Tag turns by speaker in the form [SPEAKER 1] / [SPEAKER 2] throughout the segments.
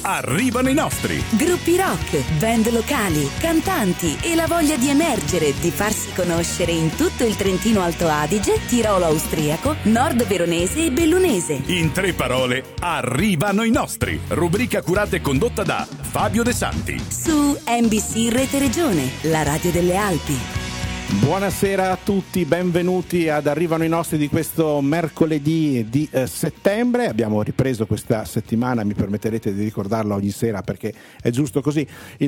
[SPEAKER 1] arrivano i nostri.
[SPEAKER 2] Gruppi rock, band locali, cantanti e la voglia di emergere e di farsi conoscere in tutto il Trentino Alto Adige, Tirolo austriaco, Nord Veronese e Bellunese.
[SPEAKER 1] In 3 parole, arrivano i nostri. Rubrica curata e condotta da Fabio De Santi.
[SPEAKER 2] Su NBC Rete Regione, la radio delle Alpi.
[SPEAKER 3] Buonasera a tutti, benvenuti ad Arrivano i nostri di questo mercoledì di settembre. Abbiamo ripreso questa settimana, mi permetterete di ricordarlo ogni sera perché è giusto così,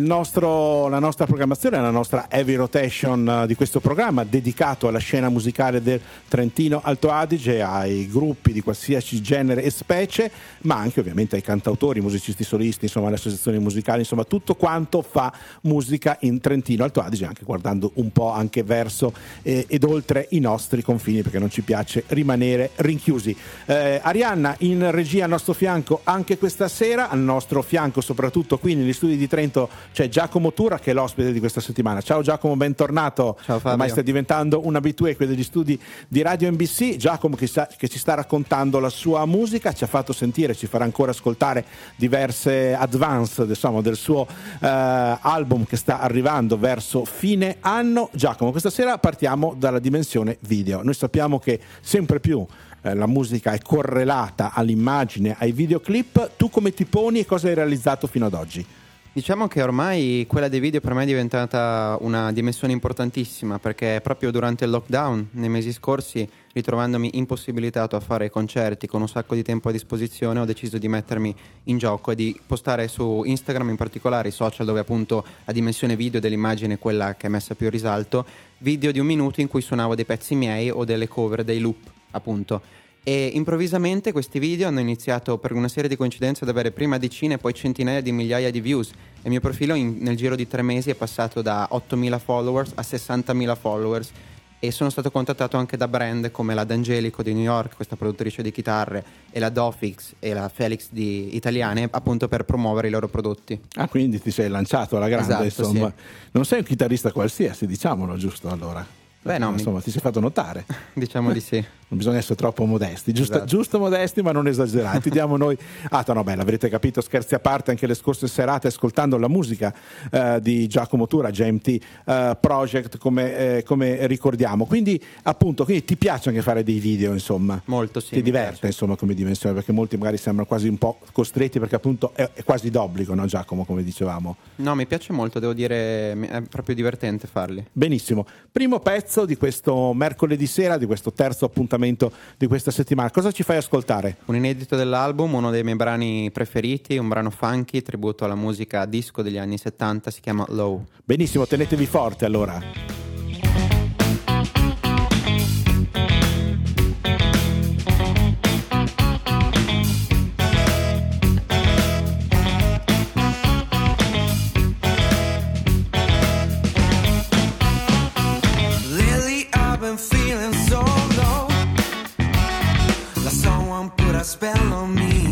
[SPEAKER 3] la nostra programmazione, la nostra heavy rotation di questo programma dedicato alla scena musicale del Trentino Alto Adige, ai gruppi di qualsiasi genere e specie, ma anche ovviamente ai cantautori, musicisti solisti, insomma alle associazioni musicali, insomma tutto quanto fa musica in Trentino Alto Adige, anche guardando un po' anche verso ed oltre i nostri confini, perché non ci piace rimanere rinchiusi. Arianna in regia al nostro fianco anche questa sera, al nostro fianco soprattutto qui negli studi di Trento c'è Giacomo Tura che è l'ospite di questa settimana. Ciao Giacomo, bentornato.
[SPEAKER 4] Ciao Fabio.
[SPEAKER 3] Ormai stai diventando un habitué qui degli studi di Radio NBC. Giacomo che ci sta raccontando la sua musica, ci ha fatto sentire, ci farà ancora ascoltare diverse advance del suo album che sta arrivando verso fine anno. Giacomo, questa sera partiamo dalla dimensione video. Noi sappiamo che sempre più la musica è correlata all'immagine, ai videoclip. Tu come ti poni e cosa hai realizzato fino ad oggi?
[SPEAKER 4] Diciamo che ormai quella dei video per me è diventata una dimensione importantissima, perché proprio durante il lockdown, nei mesi scorsi, ritrovandomi impossibilitato a fare concerti con un sacco di tempo a disposizione, ho deciso di mettermi in gioco e di postare su Instagram, in particolare i social dove appunto la dimensione video dell'immagine è quella che è messa più in risalto, video di 1 minuto in cui suonavo dei pezzi miei o delle cover, dei loop appunto. E improvvisamente questi video hanno iniziato, per una serie di coincidenze, ad avere prima decine e poi centinaia di migliaia di views. E il mio profilo nel giro di 3 mesi è passato da 8.000 followers a 60.000 followers. E sono stato contattato anche da brand come la D'Angelico di New York, questa produttrice di chitarre, e la Dofix e la Felix di Italiane, appunto per promuovere i loro prodotti.
[SPEAKER 3] Ah, quindi ti sei lanciato alla grande,
[SPEAKER 4] esatto,
[SPEAKER 3] insomma.
[SPEAKER 4] Sì.
[SPEAKER 3] Non sei un chitarrista qualsiasi, diciamolo, giusto allora?
[SPEAKER 4] Beh, no,
[SPEAKER 3] insomma, ti sei fatto notare.
[SPEAKER 4] Diciamo di sì.
[SPEAKER 3] Non bisogna essere troppo modesti,
[SPEAKER 4] Esatto.
[SPEAKER 3] giusto modesti ma non esagerati. Diamo noi, no, beh, l'avrete capito, scherzi a parte, anche le scorse serate ascoltando la musica di Giacomo Tura, GMT Project, come ricordiamo. Quindi appunto, ti piace anche fare dei video, insomma?
[SPEAKER 4] Molto, sì.
[SPEAKER 3] Ti diverte, insomma, come dimensione, perché molti magari sembrano quasi un po' costretti, perché appunto è quasi d'obbligo, no Giacomo, come dicevamo?
[SPEAKER 4] No, mi piace molto, devo dire, è proprio divertente farli.
[SPEAKER 3] Benissimo. Primo pezzo di questo mercoledì sera, di questo terzo appuntamento di questa settimana. Cosa ci fai ascoltare?
[SPEAKER 4] Un inedito dell'album, uno dei miei brani preferiti, un brano funky, tributo alla musica disco degli anni 70, si chiama Low.
[SPEAKER 3] Benissimo, tenetevi forte allora.
[SPEAKER 5] Spell on me.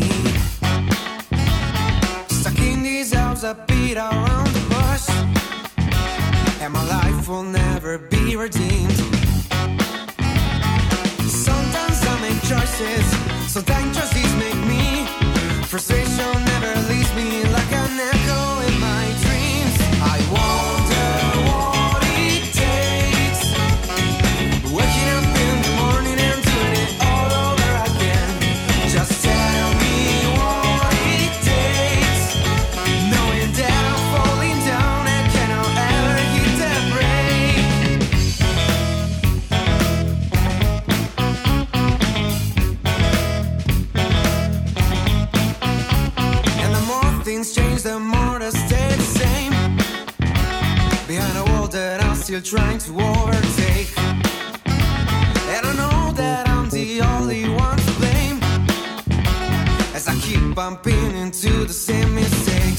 [SPEAKER 5] Stuck in these hours, I beat around the bush, and my life will never be redeemed. Sometimes I make choices, sometimes choices make me. Frustration never leaves me like an echo in my dreams. I wonder what it takes, waking up in the morning and doing it all over again. Just tell me what it takes, knowing that I'm falling down and cannot ever hit the brake. And the more things change, the more they stay the same. Behind a wall that I'm still trying to overtake. And I know that I'm the only one to blame, as I keep bumping into the same mistakes.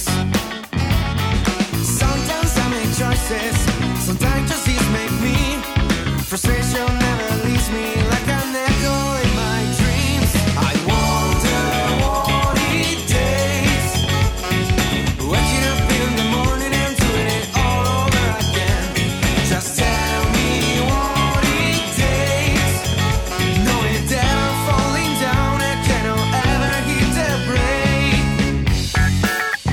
[SPEAKER 5] Sometimes I make choices, sometimes choices make me. Frustration never leaves me like an echo in my dreams. I wonder what it takes, waking up in the morning and doing it all over again. Just tell me what it takes, knowing that I'm falling down and cannot ever hit the brake.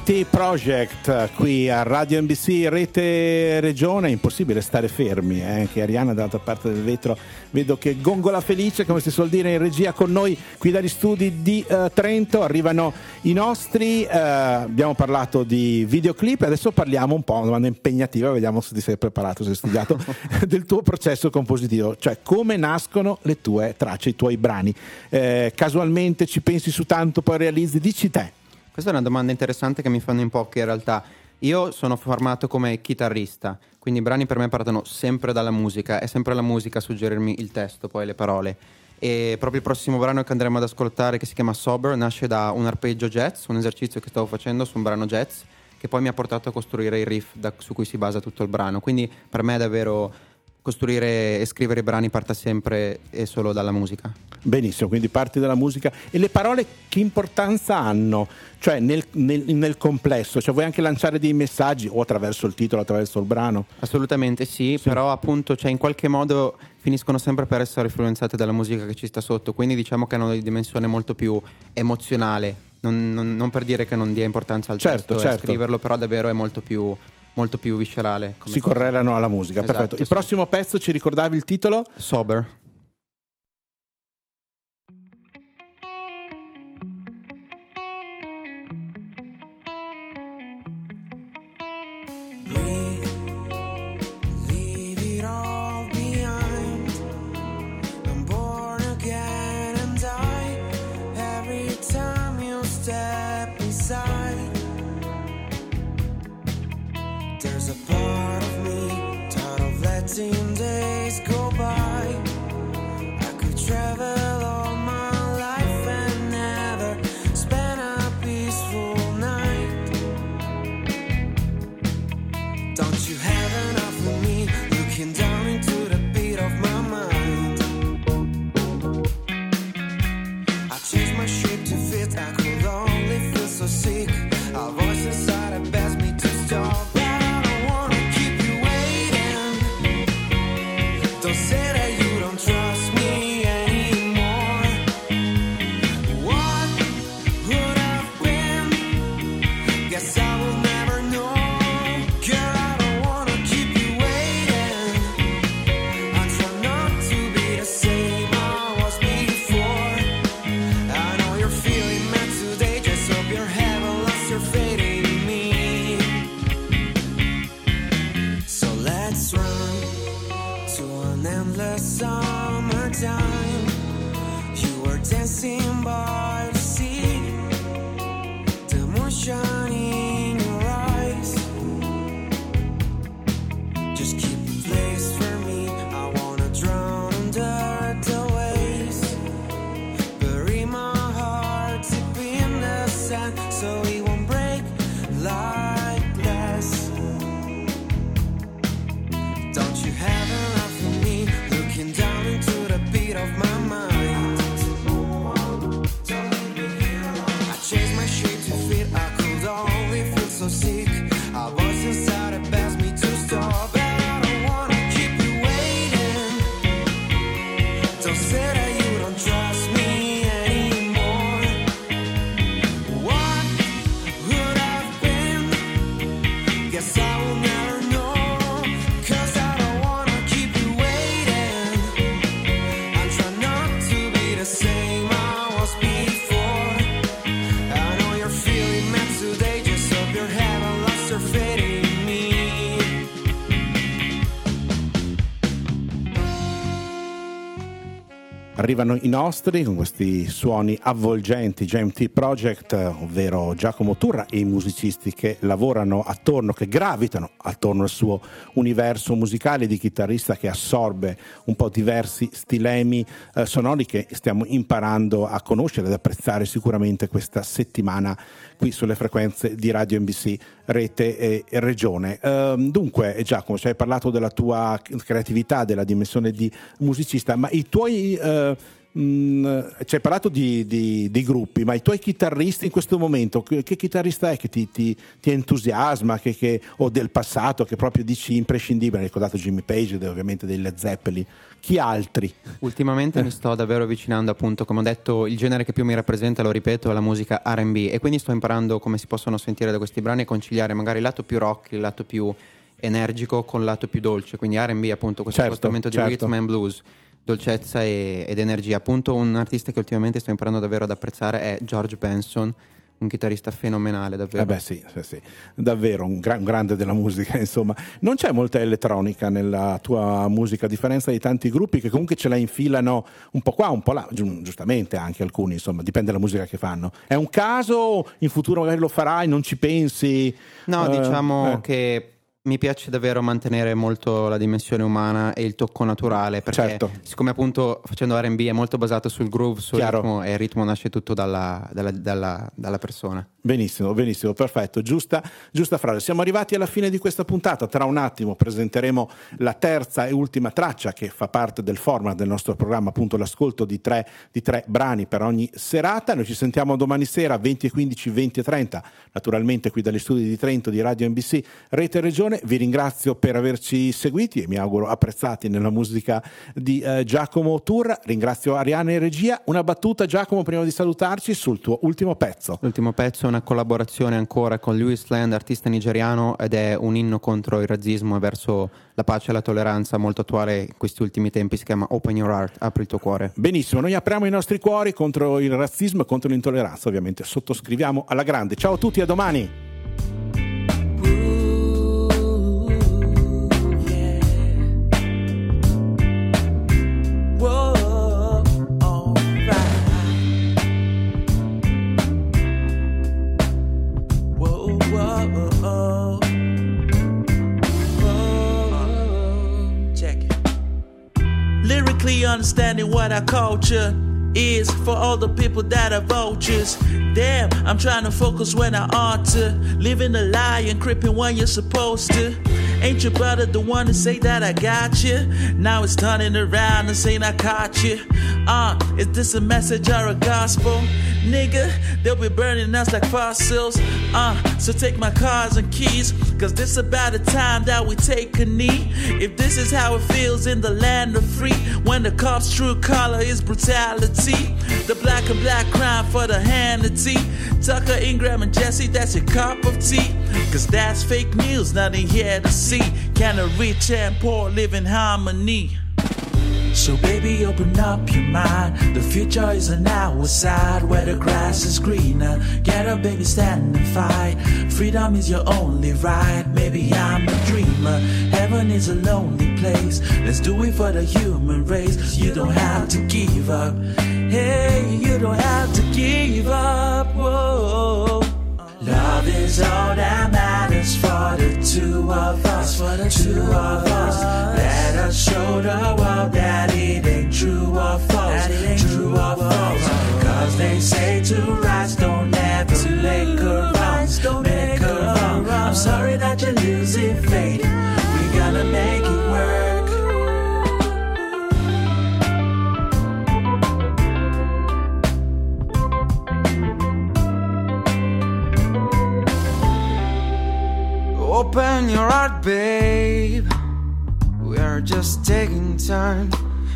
[SPEAKER 3] GMT Project qui a Radio NBC Rete Regione. È impossibile stare fermi, anche Arianna dall'altra parte del vetro vedo che gongola felice, come si suol dire in regia, con noi qui dagli studi di Trento. Arrivano i nostri, abbiamo parlato di videoclip e adesso parliamo un po', una domanda impegnativa, vediamo se ti sei preparato, se hai studiato del tuo processo compositivo, cioè come nascono le tue tracce, i tuoi brani. Casualmente ci pensi su tanto, poi realizzi? Dici te.
[SPEAKER 4] Questa è una domanda interessante che mi fanno in pochi in realtà. Io sono formato come chitarrista, quindi i brani per me partono sempre dalla musica, è sempre la musica a suggerirmi il testo, poi le parole. E proprio il prossimo brano che andremo ad ascoltare, che si chiama Sober, nasce da un arpeggio jazz, un esercizio che stavo facendo su un brano jazz, che poi mi ha portato a costruire i riff su cui si basa tutto il brano. Quindi per me è davvero costruire e scrivere i brani parta sempre e solo dalla musica.
[SPEAKER 3] Benissimo, quindi parti dalla musica. E le parole che importanza hanno? Cioè nel complesso, cioè vuoi anche lanciare dei messaggi o attraverso il titolo, attraverso il brano?
[SPEAKER 4] Assolutamente sì. Però appunto in qualche modo finiscono sempre per essere influenzate dalla musica che ci sta sotto, quindi diciamo che hanno una dimensione molto più emozionale, non per dire che non dia importanza al testo, certo. Scriverlo però davvero è molto più viscerale.
[SPEAKER 3] Si correlano alla musica, esatto, perfetto. Il prossimo pezzo, ci ricordavi il titolo?
[SPEAKER 4] Sober.
[SPEAKER 5] Letting days go by, I could travel all my life and never spend a peaceful night. Don't you have enough of me looking down into the beat of my mind? I changed my shape to fit, I could only feel so sick. A voice inside that begs me to stop. Say that you don't trust me anymore. What would have been? Guess I will never know. Girl, I don't wanna keep you waiting. I try not to be the same I was before. I know you're feeling mad today, just hope you haven't lost your faith in me. So let's run to an endless summertime. You were dancing by the sea, the moon shining in your eyes. Just keep a place for me, I wanna drown under the waves. Bury my heart deep in the sand, so it won't break like glass. Don't you have enough of me looking down into the beat of my mind? I changed my shape to fit, I could only feel so sick. A voice inside that begs me to stop. I don't wanna keep you waiting. Don't say that you don't trust me anymore. What would have been? Guess I will never know.
[SPEAKER 3] Arrivano i nostri con questi suoni avvolgenti, GMT Project, ovvero Giacomo Turra e i musicisti che lavorano attorno, che gravitano attorno al suo universo musicale di chitarrista che assorbe un po' diversi stilemi sonori che stiamo imparando a conoscere ed apprezzare sicuramente questa settimana qui sulle frequenze di Radio NBC Rete e Regione. Dunque Giacomo, ci hai parlato della tua creatività, della dimensione di musicista, ma i tuoi ci hai parlato di gruppi, ma i tuoi chitarristi in questo momento, che chitarrista è che ti entusiasma, o del passato che proprio dici imprescindibile? Hai ricordato Jimmy Page, ovviamente dei Led Zeppelin, chi altri?
[SPEAKER 4] Ultimamente mi sto davvero avvicinando, appunto, come ho detto, il genere che più mi rappresenta, lo ripeto, è la musica R&B, e quindi sto imparando come si possono sentire da questi brani e conciliare magari il lato più rock, il lato più energico con il lato più dolce, quindi R&B, appunto, questo accostamento di rhythm and blues, dolcezza ed energia. Appunto, un artista che ultimamente sto imparando davvero ad apprezzare è George Benson, un chitarrista fenomenale, davvero.
[SPEAKER 3] Sì, davvero un grande della musica, insomma. Non c'è molta elettronica nella tua musica, a differenza di tanti gruppi che comunque ce la infilano un po' qua, un po' là, giustamente anche alcuni, insomma, dipende dalla musica che fanno. È un caso? In futuro magari lo farai, non ci pensi?
[SPEAKER 4] No, diciamo che mi piace davvero mantenere molto la dimensione umana e il tocco naturale, perché siccome appunto facendo R&B è molto basato sul groove, sul ritmo, e il ritmo nasce tutto dalla persona. Benissimo,
[SPEAKER 3] perfetto, giusta frase. Siamo arrivati alla fine di questa puntata. Tra un attimo presenteremo la terza e ultima traccia che fa parte del format del nostro programma, appunto l'ascolto di tre brani per ogni serata. Noi ci sentiamo domani sera 20:15, 20:30, naturalmente qui dagli studi di Trento di Radio NBC Rete Regione. Vi ringrazio per averci seguiti e mi auguro apprezzati nella musica di Giacomo Turra. Ringrazio Arianna in regia. Una battuta, Giacomo, prima di salutarci, sul tuo ultimo pezzo.
[SPEAKER 4] L'ultimo pezzo è una collaborazione ancora con Louis Land, artista nigeriano, ed è un inno contro il razzismo e verso la pace e la tolleranza, molto attuale in questi ultimi tempi. Si chiama Open Your Heart, apri il tuo cuore.
[SPEAKER 3] Benissimo, noi apriamo i nostri cuori contro il razzismo e contro l'intolleranza, ovviamente sottoscriviamo alla grande. Ciao a tutti, a domani.
[SPEAKER 6] Understanding what our culture is for all the people that are vultures. Damn, I'm trying to focus when I ought to. Living a lie and creeping when you're supposed to. Ain't your brother the one to say that I got you? Now it's turning around and saying I caught you. Is this a message or a gospel? Nigga, they'll be burning us like fossils. So take my cars and keys, cause this about the time that we take a knee. If this is how it feels in the land of free, when the cops' true color is brutality, the black and black crime for the Hannity, Tucker, Ingram and Jesse, that's your cup of tea. Cause that's fake news, nothing here to see. Can a rich and poor live in harmony? So baby, open up your mind. The future is on our side, where the grass is greener. Get up, baby, stand and fight. Freedom is your only right. Maybe I'm a dreamer. Heaven is a lonely place. Let's do it for the human race. You don't have to give up. Hey, you don't have to give up. Whoa. Love is all that matters for the two of us, for the two of us. Let us show the world that it ain't true or false, true or false. Cause they say to rise don't ever make a wrong, make a wrong. I'm sorry that you're losing faith. We gotta make it work.
[SPEAKER 5] Open your heart, babe. We are just taking time,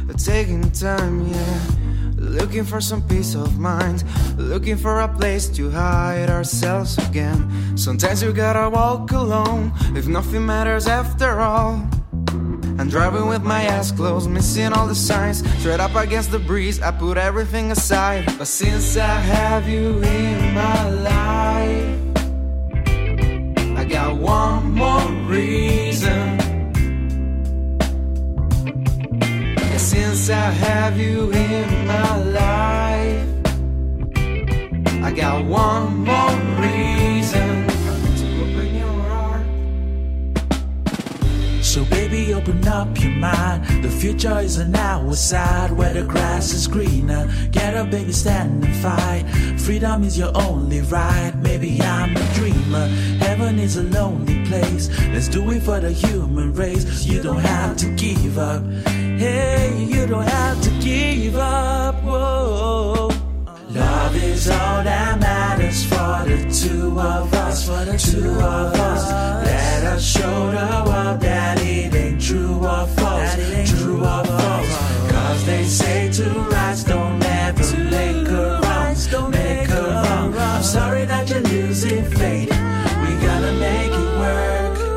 [SPEAKER 5] yeah. Looking for some peace of mind, looking for a place to hide ourselves again. Sometimes you gotta walk alone, if nothing matters after all. I'm driving with my eyes closed, missing all the signs. Straight up against the breeze, I put everything aside. But since I have you in my life, I got one more reason. And since I have you in my life, I got one more reason to open your heart.
[SPEAKER 6] So baby, open up your mind. The future is on our side, where the grass is greener. Get up, baby, stand and fight. Freedom is your only right. Maybe I'm a dreamer. Heaven is a lonely place. Let's do it for the human race. You don't have to give up. Hey, you don't have to give up. Whoa. Love is all that matters for the two of us, for the two of us. Let us show the world that it ain't true or false, true or false. Cause they say two rights don't ever make a wrong, make a wrong. I'm sorry that you're losing faith. We gotta make it work.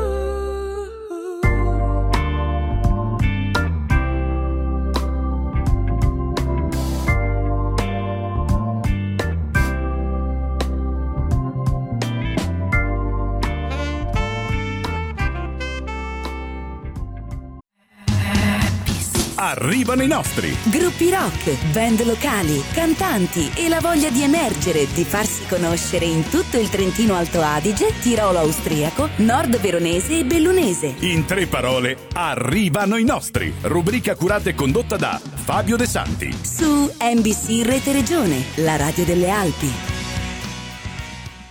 [SPEAKER 1] Arrivano i nostri.
[SPEAKER 2] Gruppi rock, band locali, cantanti e la voglia di emergere, di farsi conoscere in tutto il Trentino Alto Adige, Tirolo austriaco, Nord Veronese e Bellunese.
[SPEAKER 1] In 3 parole, arrivano i nostri. Rubrica curata e condotta da Fabio De Santi.
[SPEAKER 2] Su NBC Rete Regione, la radio delle Alpi.